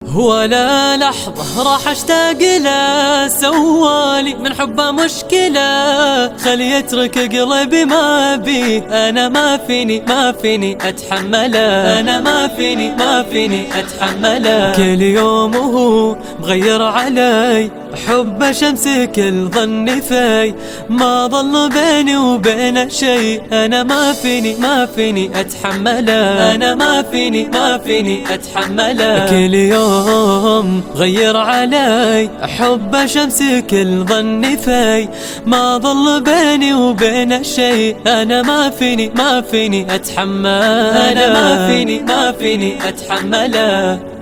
ولا لحظة راح اشتاق له، سوالي من حبه مشكلة، خلي يترك قلبي ما بيه. انا ما فيني اتحمله، انا ما فيني اتحمله. كل يوم وهو مغير علي، حب شمس كل ظني في، ما ظل بيني وبينه شيء. انا ما فيني اتحمله، انا ما فيني اتحمله. كل يوم غير علي، حب شمس كل ظني في، ما ظل بيني وبينه شيء. انا ما فيني اتحمله، انا ما فيني اتحمله.